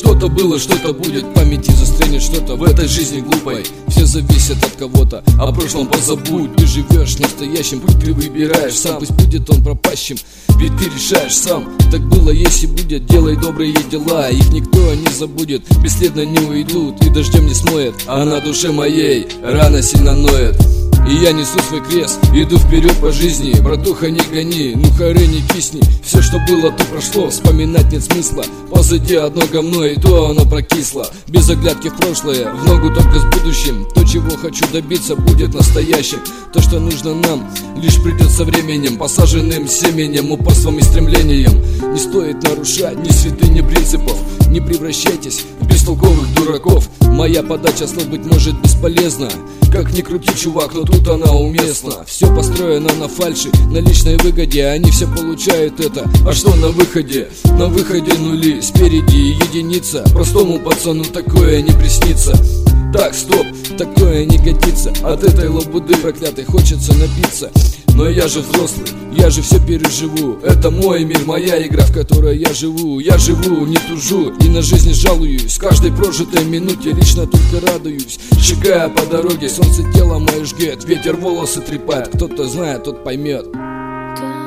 Что-то было, что-то будет, в памяти застрянет что-то в этой жизни глупой. Все зависят от кого-то, о прошлом позабудь. Ты живешь настоящим, путь ты выбираешь сам. Пусть будет он пропащим, ведь ты решаешь сам. Так было, есть и будет, делай добрые дела. Их никто не забудет, бесследно не уйдут и дождем не смоет. А на душе моей рана сильно ноет. И я несу свой крест, иду вперед по жизни. Братуха, не гони, ну харе, не кисни. Все, что было, то прошло, вспоминать нет смысла. Позади одно говно, и то оно прокисло. Без оглядки в прошлое, в ногу только с будущим. То, чего хочу добиться, будет настоящим. То, что нужно нам, лишь придет со временем. Посаженным семенем, упорством и стремлением. Не стоит нарушать ни святынь, ни принципов. Не превращайтесь в бестолковых дураков. Моя подача слов, быть может, бесполезна. Как ни крути, чувак, но тут она уместна. Все построено на фальши, на личной выгоде. Они все получают это, а что на выходе? На выходе нули, спереди единица. Простому пацану такое не приснится. Так, стоп, такое не годится. От этой лабуды проклятой хочется напиться. Но я же взрослый, я же все переживу. Это мой мир, моя игра, в которой я живу. Я живу, не тужу и на жизнь жалуюсь. С каждой прожитой минуте лично только радуюсь. Шагая по дороге, солнце тело мое жгет, ветер волосы трепает. Кто-то знает, тот поймет.